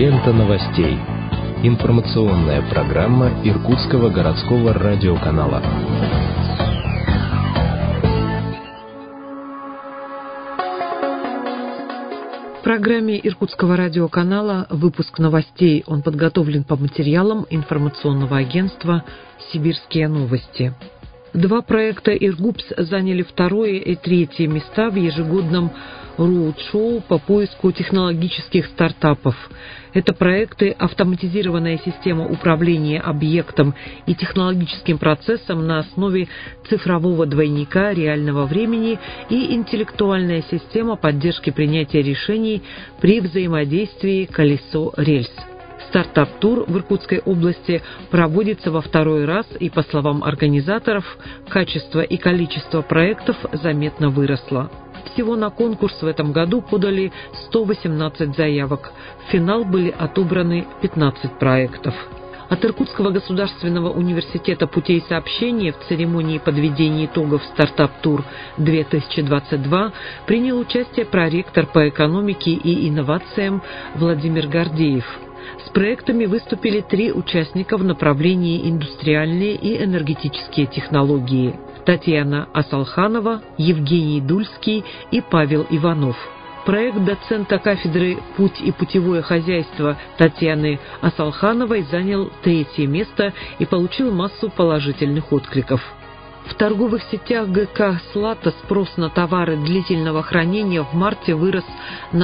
Лента новостей. Информационная программа Иркутского городского радиоканала. В программе Иркутского радиоканала выпуск новостей. Он подготовлен по материалам информационного агентства «Сибирские новости». Два проекта «Иргупс» заняли второе и третье места в ежегодном роуд-шоу по поиску технологических стартапов. Это проекты «Автоматизированная система управления объектом и технологическим процессом на основе цифрового двойника реального времени» и «Интеллектуальная система поддержки принятия решений при взаимодействии колесо-рельс». Стартап-тур в Иркутской области проводится во второй раз, и, по словам организаторов, качество и количество проектов заметно выросло. Всего на конкурс в этом году подали 118 заявок. В финал были отобраны 15 проектов. От Иркутского государственного университета путей сообщения в церемонии подведения итогов «Стартап-тур-2022» принял участие проректор по экономике и инновациям Владимир Гордеев. С проектами выступили 3 участника в направлении индустриальные и энергетические технологии: Татьяна Асалханова, Евгений Дульский и Павел Иванов. Проект доцента кафедры «Путь и путевое хозяйство» Татьяны Асалхановой занял 3-е место и получил массу положительных откликов. В торговых сетях ГК «Слата» спрос на товары длительного хранения в марте вырос на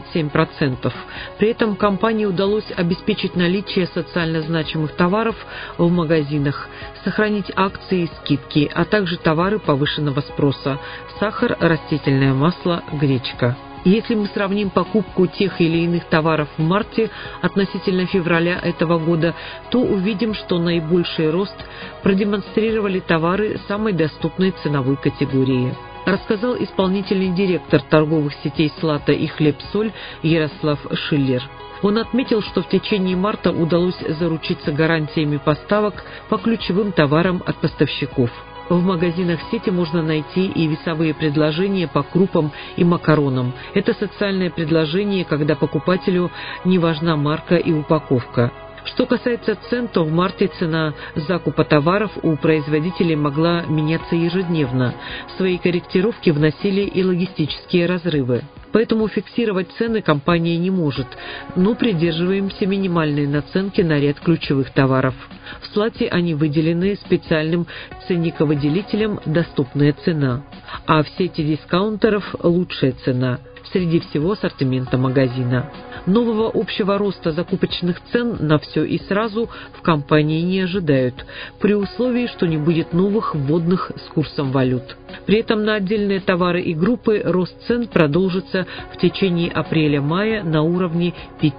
37%. При этом компании удалось обеспечить наличие социально значимых товаров в магазинах, сохранить акции и скидки, а также товары повышенного спроса – сахар, растительное масло, гречка. Если мы сравним покупку тех или иных товаров в марте относительно февраля этого года, то увидим, что наибольший рост продемонстрировали товары самой доступной ценовой категории, рассказал исполнительный директор торговых сетей «Слата» и «Хлеб-соль» Ярослав Шиллер. Он отметил, что в течение марта удалось заручиться гарантиями поставок по ключевым товарам от поставщиков. В магазинах сети можно найти и весовые предложения по крупам и макаронам. Это социальное предложение, когда покупателю не важна марка и упаковка. Что касается цен, то в марте цена закупа товаров у производителей могла меняться ежедневно. Свои корректировки вносили и логистические разрывы. Поэтому фиксировать цены компания не может, но придерживаемся минимальной наценки на ряд ключевых товаров. В «Слате» они выделены специальным ценниковыделителем «Доступная цена», а в сети дискаунтеров «Лучшая цена» среди всего ассортимента магазина. Нового общего роста закупочных цен на все и сразу в компании не ожидают, при условии, что не будет новых вводных с курсом валют. При этом на отдельные товары и группы рост цен продолжится в течение апреля-мая на уровне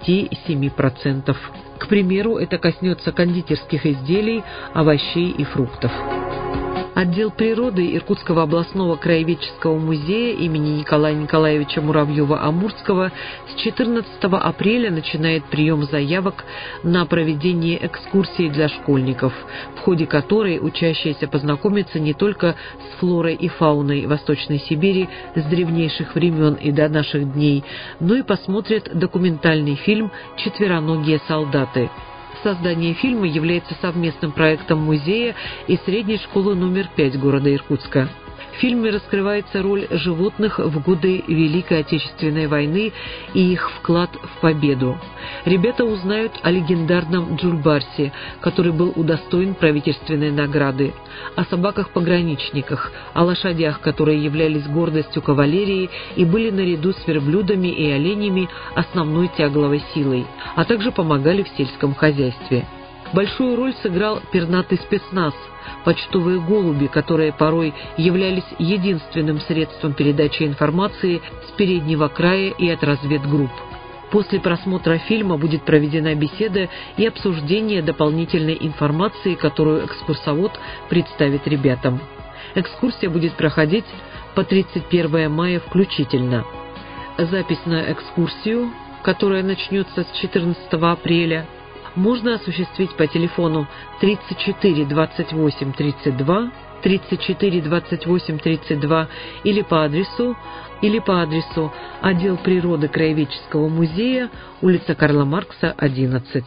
5-7%. К примеру, это коснется кондитерских изделий, овощей и фруктов. Отдел природы Иркутского областного краеведческого музея имени Николая Николаевича Муравьева-Амурского с 14 апреля начинает прием заявок на проведение экскурсии для школьников, в ходе которой учащиеся познакомятся не только с флорой и фауной Восточной Сибири с древнейших времен и до наших дней, но и посмотрят документальный фильм «Четвероногие солдаты». Создание фильма является совместным проектом музея и средней школы номер 5 города Иркутска. В фильме раскрывается роль животных в годы Великой Отечественной войны и их вклад в победу. Ребята узнают о легендарном Джульбарсе, который был удостоен правительственной награды, о собаках-пограничниках, о лошадях, которые являлись гордостью кавалерии и были наряду с верблюдами и оленями основной тягловой силой, а также помогали в сельском хозяйстве. Большую роль сыграл пернатый спецназ, почтовые голуби, которые порой являлись единственным средством передачи информации с переднего края и от разведгрупп. После просмотра фильма будет проведена беседа и обсуждение дополнительной информации, которую экскурсовод представит ребятам. Экскурсия будет проходить по 31 мая включительно. Запись на экскурсию, которая начнется с 14 апреля, можно осуществить по телефону 34 28 32 34 28 32 или по адресу отдел природы Краеведческого музея, улица Карла Маркса, 11.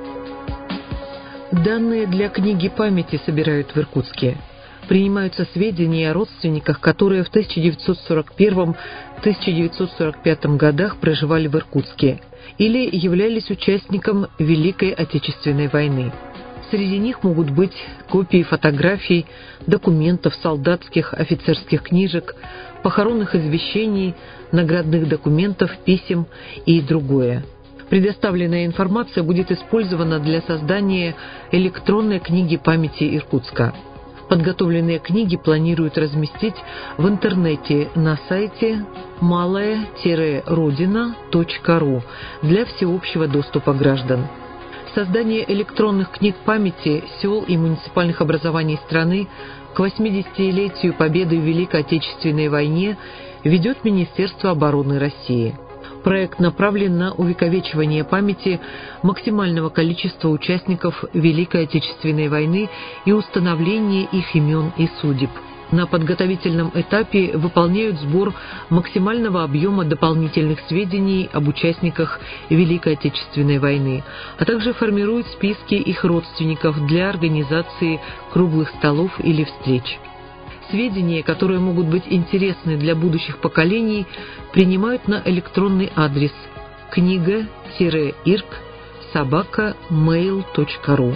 Данные для книги памяти собирают в Иркутске. Принимаются сведения о родственниках, которые в 1941-1945 годах проживали в Иркутске или являлись участником Великой Отечественной войны. Среди них могут быть копии фотографий, документов, солдатских, офицерских книжек, похоронных извещений, наградных документов, писем и другое. Предоставленная информация будет использована для создания электронной книги памяти Иркутска. Подготовленные книги планируют разместить в интернете на сайте malaya-rodina.ru для всеобщего доступа граждан. Создание электронных книг памяти сел и муниципальных образований страны к 80-летию Победы в Великой Отечественной войне ведет Министерство обороны России. Проект направлен на увековечивание памяти максимального количества участников Великой Отечественной войны и установление их имен и судеб. На подготовительном этапе выполняют сбор максимального объема дополнительных сведений об участниках Великой Отечественной войны, а также формируют списки их родственников для организации круглых столов или встреч. Сведения, которые могут быть интересны для будущих поколений, принимают на электронный адрес книга-ирк@mail.ru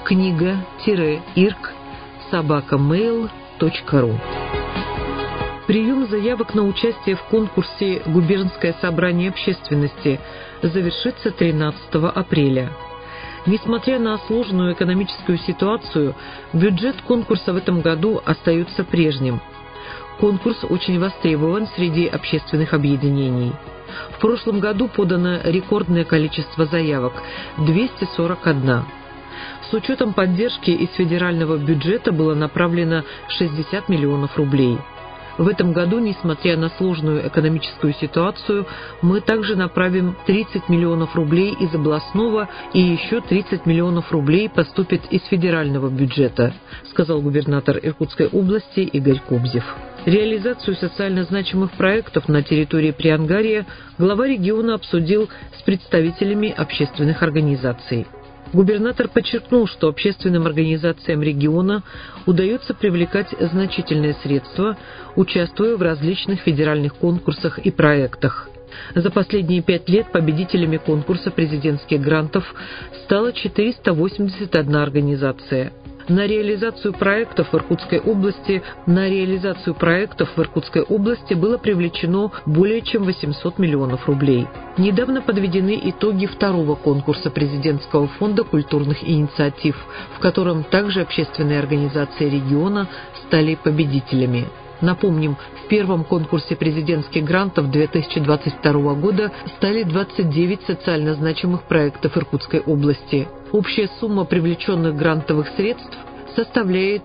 книга-ирк@mail.ru. Прием заявок на участие в конкурсе «Губернское собрание общественности» завершится 13 апреля. Несмотря на сложную экономическую ситуацию, бюджет конкурса в этом году остается прежним. Конкурс очень востребован среди общественных объединений. В прошлом году подано рекордное количество заявок – 241. С учетом поддержки из федерального бюджета было направлено 60 миллионов рублей. В этом году, несмотря на сложную экономическую ситуацию, мы также направим 30 миллионов рублей из областного и еще 30 миллионов рублей поступит из федерального бюджета, сказал губернатор Иркутской области Игорь Кобзев. Реализацию социально значимых проектов на территории Приангарья глава региона обсудил с представителями общественных организаций. Губернатор подчеркнул, что общественным организациям региона удается привлекать значительные средства, участвуя в различных федеральных конкурсах и проектах. За последние 5 лет победителями конкурса президентских грантов стала 481 организация. На реализацию проектов в Иркутской области было привлечено более чем 800 миллионов рублей. Недавно подведены итоги второго конкурса президентского фонда культурных инициатив, в котором также общественные организации региона стали победителями. Напомним, в первом конкурсе президентских грантов 2022 года стали 29 социально значимых проектов Иркутской области. Общая сумма привлеченных грантовых средств составляет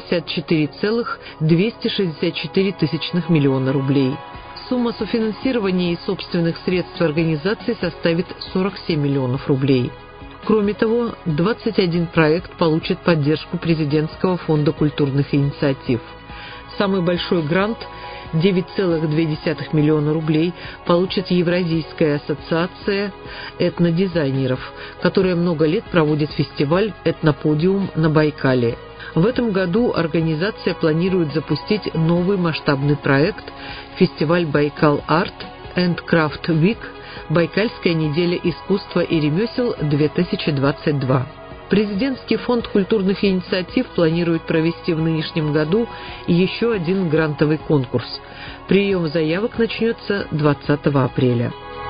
54,264 миллиона рублей. Сумма софинансирования из собственных средств организации составит 47 миллионов рублей. Кроме того, 21 проект получит поддержку президентского фонда культурных инициатив. Самый большой грант – 9,2 миллиона рублей получит Евразийская ассоциация этнодизайнеров, которая много лет проводит фестиваль «Этноподиум» на Байкале. В этом году организация планирует запустить новый масштабный проект – фестиваль «Байкал Арт энд Крафт Вик» «Байкальская неделя искусства и ремесел-2022». Президентский фонд культурных инициатив планирует провести в нынешнем году еще один грантовый конкурс. Прием заявок начнется 20 апреля.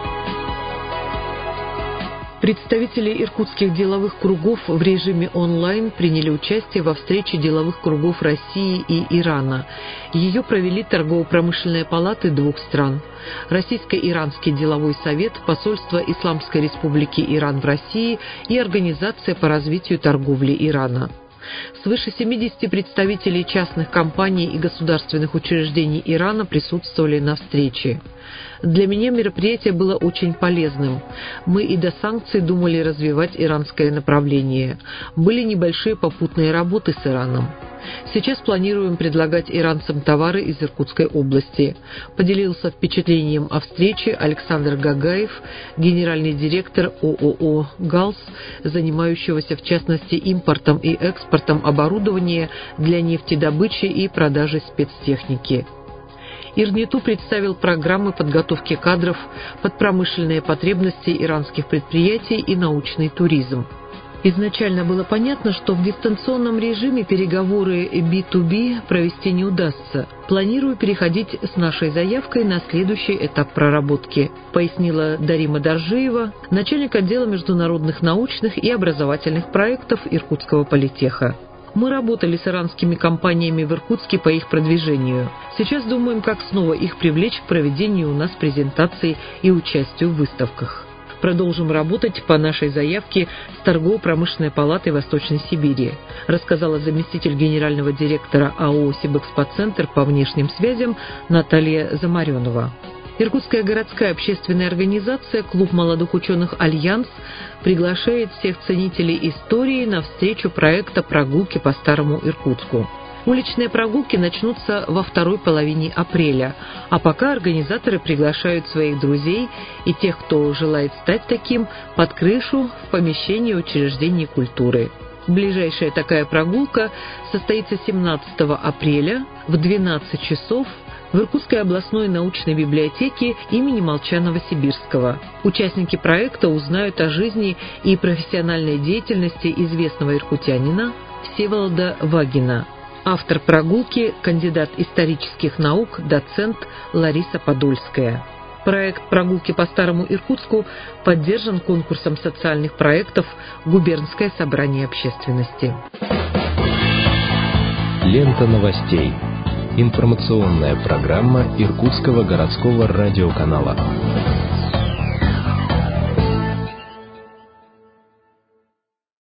Представители иркутских деловых кругов в режиме онлайн приняли участие во встрече деловых кругов России и Ирана. Ее провели торгово-промышленные палаты двух стран. Российско-иранский деловой совет, посольство Исламской Республики Иран в России и Организация по развитию торговли Ирана. Свыше 70 представителей частных компаний и государственных учреждений Ирана присутствовали на встрече. Для меня мероприятие было очень полезным. Мы и до санкций думали развивать иранское направление. Были небольшие попутные работы с Ираном. Сейчас планируем предлагать иранцам товары из Иркутской области. Поделился впечатлением о встрече Александр Гагаев, генеральный директор ООО «ГАЛС», занимающегося в частности импортом и экспортом оборудования для нефтедобычи и продажи спецтехники. ИРНИТУ представил программы подготовки кадров под промышленные потребности иранских предприятий и научный туризм. Изначально было понятно, что в дистанционном режиме переговоры B2B провести не удастся. Планирую переходить с нашей заявкой на следующий этап проработки, пояснила Дарима Доржиева, начальник отдела международных научных и образовательных проектов Иркутского политеха. Мы работали с иранскими компаниями в Иркутске по их продвижению. Сейчас думаем, как снова их привлечь к проведению у нас презентаций и участию в выставках. Продолжим работать по нашей заявке с Торгово-промышленной палатой Восточной Сибири, рассказала заместитель генерального директора АО «Сибэкспоцентр» по внешним связям Наталья Замаренова. Иркутская городская общественная организация «Клуб молодых ученых «Альянс» приглашает всех ценителей истории на встречу проекта «Прогулки по Старому Иркутску». Уличные прогулки начнутся во второй половине апреля, а пока организаторы приглашают своих друзей и тех, кто желает стать таким, под крышу в помещение учреждений культуры. Ближайшая такая прогулка состоится 17 апреля в 12 часов в Иркутской областной научной библиотеке имени Молчанова-Сибирского. Участники проекта узнают о жизни и профессиональной деятельности известного иркутянина Всеволода Вагина. Автор прогулки – кандидат исторических наук, доцент Лариса Подольская. Проект «Прогулки по Старому Иркутску» поддержан конкурсом социальных проектов «Губернское собрание общественности». Лента новостей. Информационная программа Иркутского городского радиоканала.